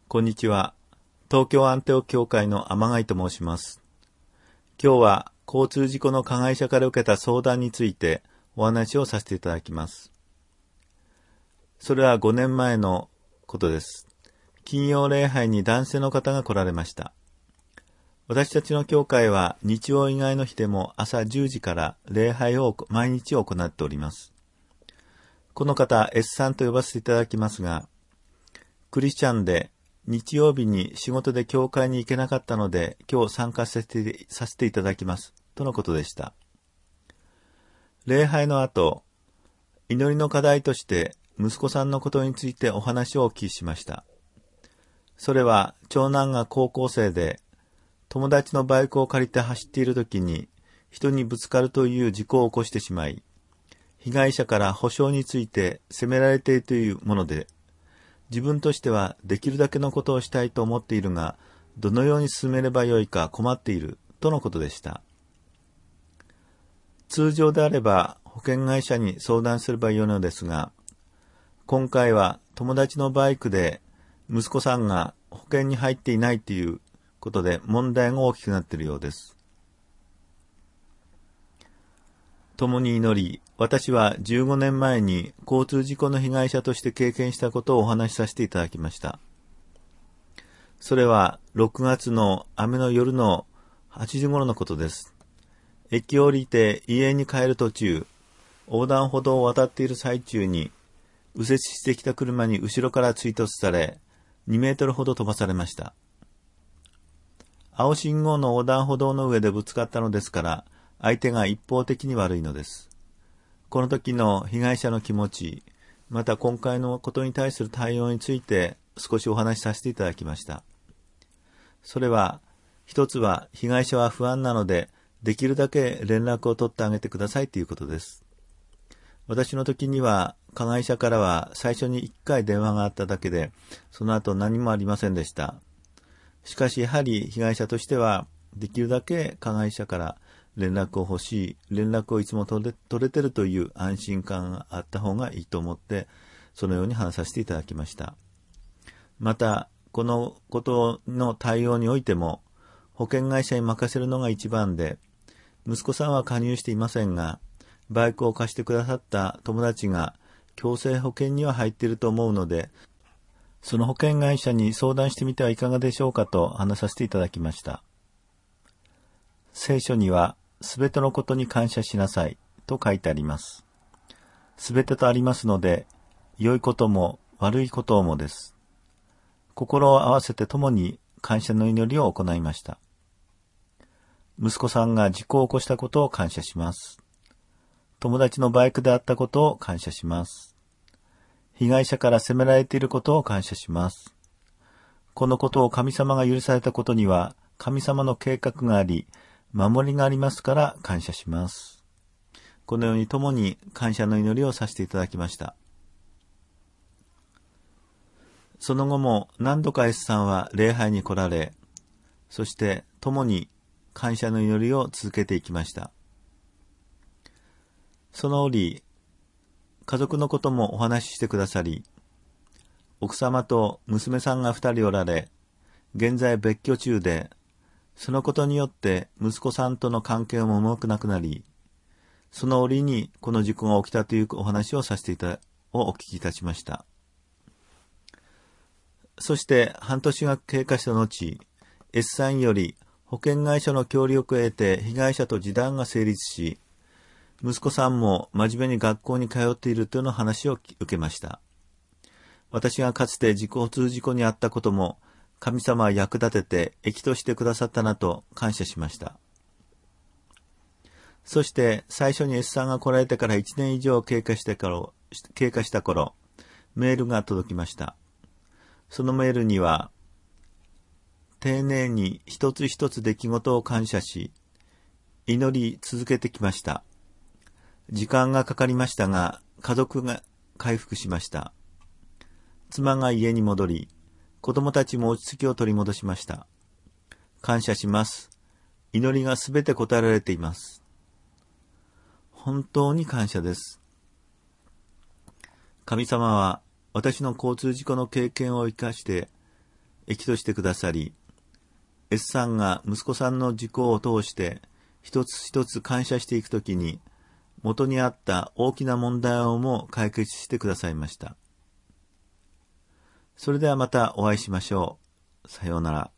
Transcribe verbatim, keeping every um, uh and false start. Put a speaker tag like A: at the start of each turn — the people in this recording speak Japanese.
A: こんにちは。東京アンテオ協会の天貝と申します。今日は交通事故の加害者から受けた相談についてお話をさせていただきます。それはごねんまえのことです。金曜礼拝に男性の方が来られました。私たちの教会は日曜以外の日でも朝じゅうじから礼拝を毎日行っております。この方 S さんと呼ばせていただきますが、クリスチャンで日曜日に仕事で教会に行けなかったので今日参加させて、させていただきますとのことでした。礼拝の後、祈りの課題として息子さんのことについてお話をお聞きしました。それは長男が高校生で友達のバイクを借りて走っている時に人にぶつかるという事故を起こしてしまい、被害者から補償について責められているというもので、自分としてはできるだけのことをしたいと思っているが、どのように進めればよいか困っているとのことでした。通常であれば保険会社に相談すればよいのですが、今回は友達のバイクで息子さんが保険に入っていないということで問題が大きくなっているようです。共に祈り、私はじゅうごねんまえに交通事故の被害者として経験したことをお話しさせていただきました。それはろくがつの雨の夜のはちじ頃のことです。駅を降りて家に帰る途中、横断歩道を渡っている最中に、右折してきた車に後ろから追突され、にメートルほど飛ばされました。青信号の横断歩道の上でぶつかったのですから、相手が一方的に悪いのです。この時の被害者の気持ち、また今回のことに対する対応について少しお話しさせていただきました。それは、一つは被害者は不安なので、できるだけ連絡を取ってあげてくださいということです。私の時には、加害者からは最初にいっかい電話があっただけで、その後何もありませんでした。しかしやはり被害者としては、できるだけ加害者から連絡を欲しい、連絡をいつも取れ、取れてるという安心感があった方がいいと思って、そのように話させていただきました。また、このことの対応においても、保険会社に任せるのが一番で、息子さんは加入していませんが、バイクを貸してくださった友達が強制保険には入っていると思うので、その保険会社に相談してみてはいかがでしょうかと話させていただきました。聖書には、すべてのことに感謝しなさいと書いてあります。すべてとありますので、良いことも悪いこともです。心を合わせて共に感謝の祈りを行いました。息子さんが事故を起こしたことを感謝します。友達のバイクであったことを感謝します。被害者から責められていることを感謝します。このことを神様が許されたことには、神様の計画があり、守りがありますから感謝します。このように共に感謝の祈りをさせていただきました。その後も何度か S さんは礼拝に来られ、そして共に感謝の祈りを続けていきました。その折、家族のこともお話ししてくださり、奥様と娘さんが二人おられ、現在別居中で、そのことによって息子さんとの関係も重くなくなり、その折にこの事故が起きたというお話をさせていた、をお聞きいたしました。そして半年が経過した後、S さんより保険会社の協力を得て被害者と示談が成立し、息子さんも真面目に学校に通っているというの話を受けました。私がかつて自己交通事故に遭ったことも、神様は役立てて益としてくださったなと感謝しました。そして最初に S さんが来られてからいちねん以上経過してから、経過した頃、メールが届きました。そのメールには、丁寧に一つ一つ出来事を感謝し、祈り続けてきました。時間がかかりましたが、家族が回復しました。妻が家に戻り、子供たちも落ち着きを取り戻しました。感謝します。祈りがすべて答えられています。本当に感謝です。神様は私の交通事故の経験を生かして、 益としてくださり、S さんが息子さんの事故を通して一つ一つ感謝していくときに、元にあった大きな問題をも解決してくださいました。それではまたお会いしましょう。さようなら。